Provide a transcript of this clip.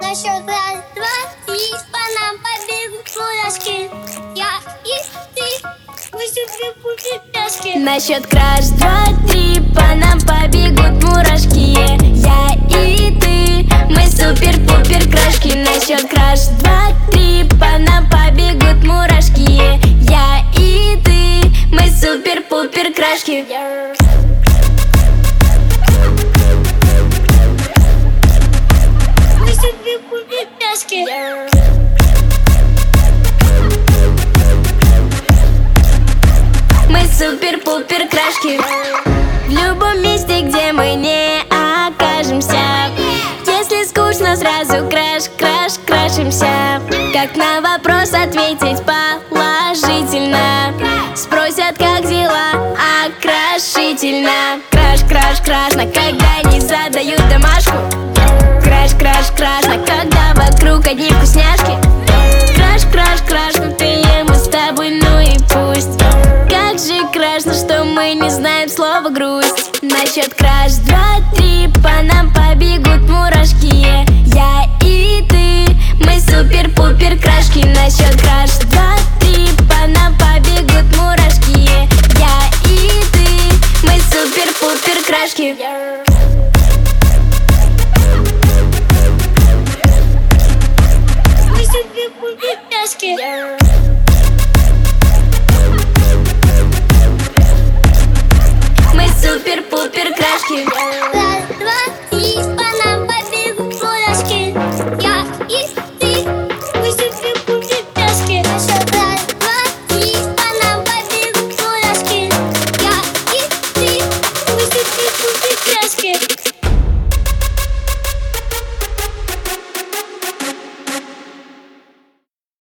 На счет раз, два, три, по нам побегут мурашки. Я и ты, мы супер-пупер-пяшки. На счет краш, два, три, по нам побегут мурашки. Я и ты, мы супер-пупер-крашки. На счет краш, два, три, по нам побегут мурашки. Я и ты, мы супер-пупер-крашки. Мы супер-пупер-пяшки. Мы супер-пупер-крашки. В любом месте, где мы не окажемся, если скучно, сразу крашимся. Как на вопрос ответить положительно? Спросят, как дела, окрашительно. Краш, когда не задают домашку. Краш, когда вокруг одни вкусняшки. Краш, мы пьем мы с тобой, ну и пусть. Как же крашно, что мы не знаем слова грусть. На счет краш, два,